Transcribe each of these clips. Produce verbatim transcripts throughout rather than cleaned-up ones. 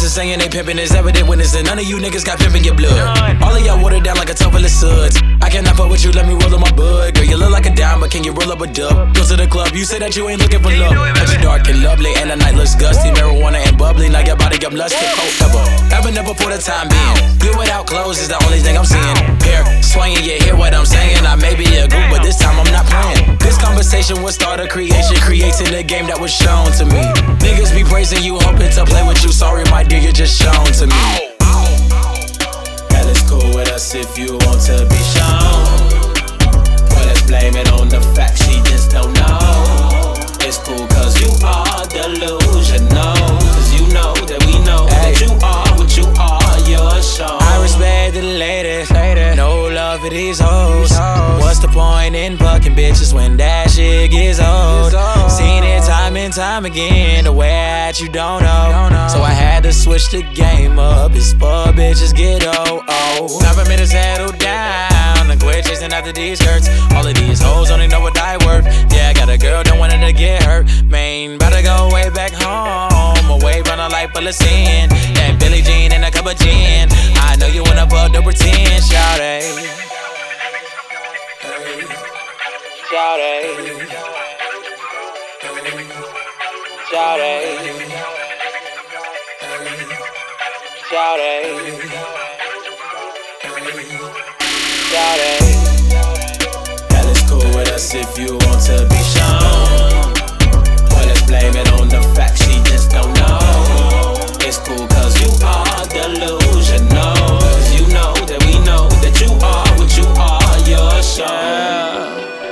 are saying they pimpin' is evident witness that none of you niggas got pimpin' your blood. All of y'all watered down like a tub full of suds. I cannot fuck with you, let me roll up my bud. Girl, you look like a dime, but can you roll up a dub? Go to the club, you say that you ain't looking for love. But you dark and lovely, and the night looks gusty. Marijuana and bubbly, now your body got lusty. Ever, ever, never for the time being. You without clothes is the only thing I'm seeing. Hair swinging, you hear what I'm saying? I may be a group, but this time I'm not playing. This conversation will start a creation, creating a game that was shown to me. Niggas be praising you, hoping to play with you. Sorry, my dear, you're just shown to me. Hell, it's cool with us if you want to be shown. Well, let's blame it on the fact she just don't know. It's cool cause you are delusional. Cause you know that we know hey. that you are what you are, you're shown. I respect the ladies, no love for these hoes. What's the point in fucking bitches when that shit gets old? Seen it time and time again, the way that you don't know. So I had to switch the game up, it's for bitches get old. Oh, time for me to settle down and quit chasing after these skirts. All of these hoes only know what I worth. Yeah, I got a girl, don't want her to get hurt. Man, about to go way back home, away from a life full of sin. That Billie Jean and a cup of gin. I know you wanna fuck the pretend, shout it. Shout it. Shout it. Shout it. Shout it. Hell, it's cool with us if you want to be shown. Well, let's blame it on the fact she just don't know. It's cool cause you are delusional. Cause you know that we know that you are what you are, you're shown.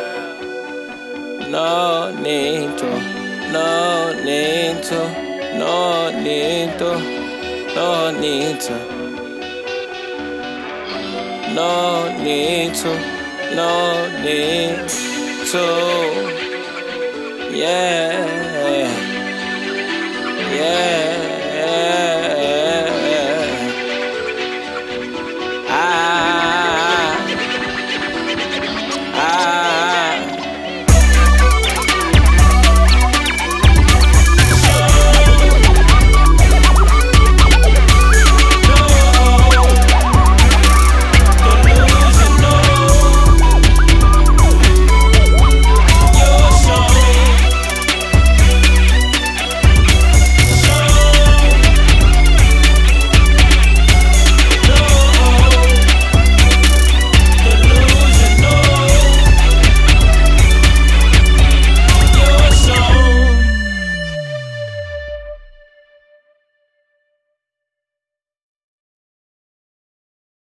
No need to, no need to, no need to, no need to. No need to, no need to. Yeah, yeah.